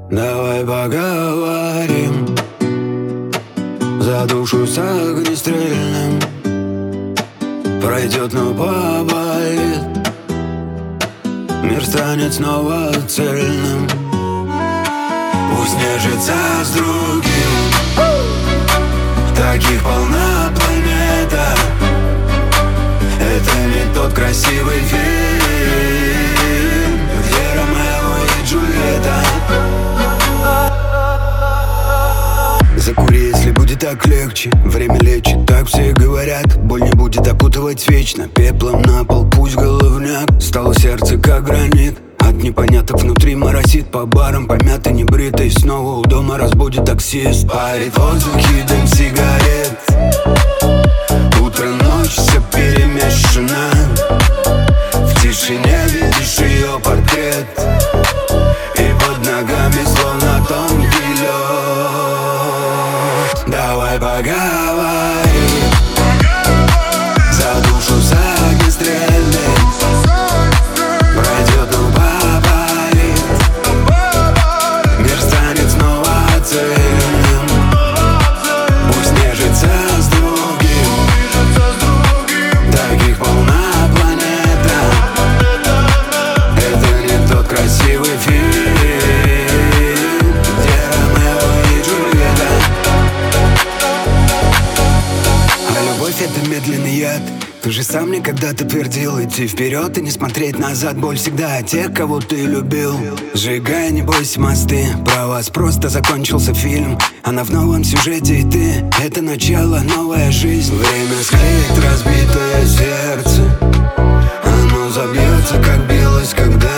Давай поговорим за душу с огнестрельным. Пройдет, но поболит. Мир станет снова цельным. Пусть нежится с другим. Таких полна планета. Это не тот красивый фильм, где Ромео и Джульетта. Закури, если будет так легче. Время лечит, так все говорят. Боль не будет окутывать вечно. Пеплом на пол, пусть головняк. Стало сердце как гранит. От непоняток внутри моросит. По барам помятый, небритый. Снова у дома разбудит таксист. Парит в воздухе дым сигарет. Утро, ночь, все перемешано. В тишине видишь ее портрет. И под ногами словно тонкий лед. Давай поговорим за душу с огнестрельным. Пройдет, но поболит. Мир станет снова цельным. Пусть нежится с другим. Таких полна планета. Это не тот красивый фильм, где Ромео и Джульетта. А любовь — это медленный яд. Ты же сам мне когда-то твердил идти вперед и не смотреть назад. Боль всегда о тех, кого ты любил. Сжигай, не бойся мосты. Про вас просто закончился фильм. Она в новом сюжете, и ты — это начало, новая жизнь. Время склеит разбитое сердце. Оно забьется, как билось когда-то.